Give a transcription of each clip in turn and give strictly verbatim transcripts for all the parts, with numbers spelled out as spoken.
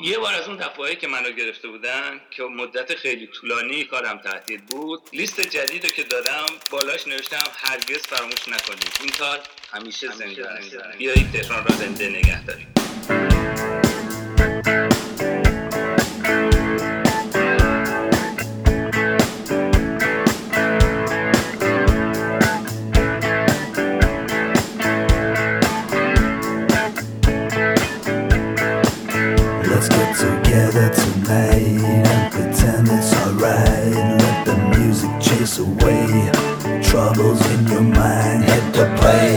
یه بار از اون دفعهایی که منو گرفته بودن که مدت خیلی طولانی کارم تعطیل بود، لیست جدیدو که دادم بالاش نوشتم هرگز فراموش نکنید این کار همیشه زنده است. بیایید تهران را زنده نگه داریم. Together tonight and pretend it's alright. Let the music chase away troubles in your mind. Hit the play.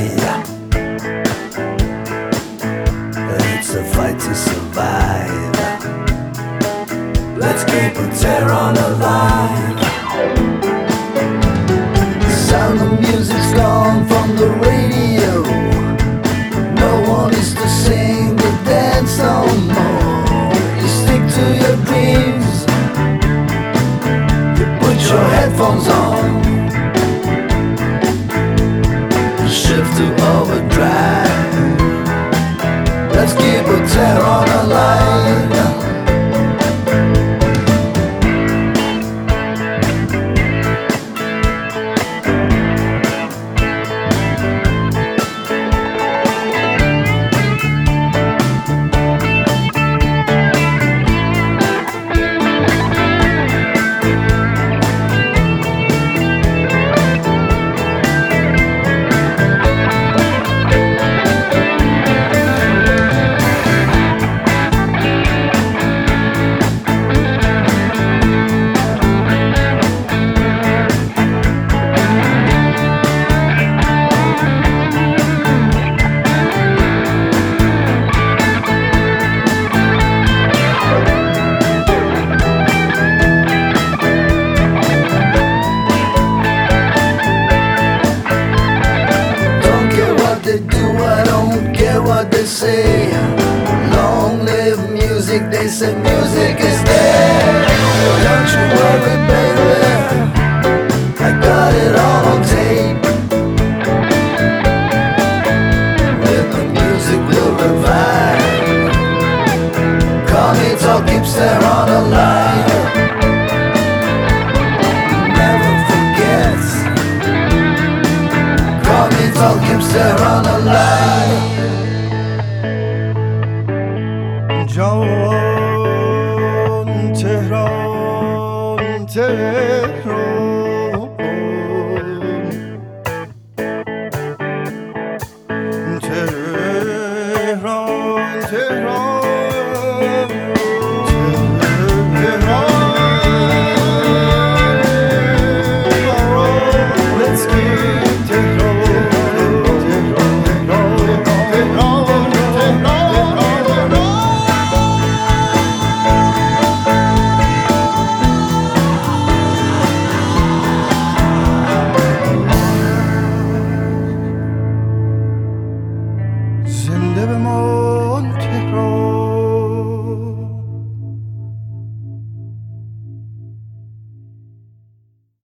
It's a fight to survive. Let's keep Tehran alive. The sound of music's gone from the radio. No one is to sing the dance no more. Stick to your dreams. You put your headphones on. Shift to overdrive. Let's keep a Tehran alive. Say, long live music, they say music is dead. Don't you worry, baby, I got it all on tape. With the music will revive. Call me, talk, keeps Tehran alive. Never forgets. Call me, talk, keeps Tehran alive. جان تهران تهران تهران تهران زنده بمان تهران.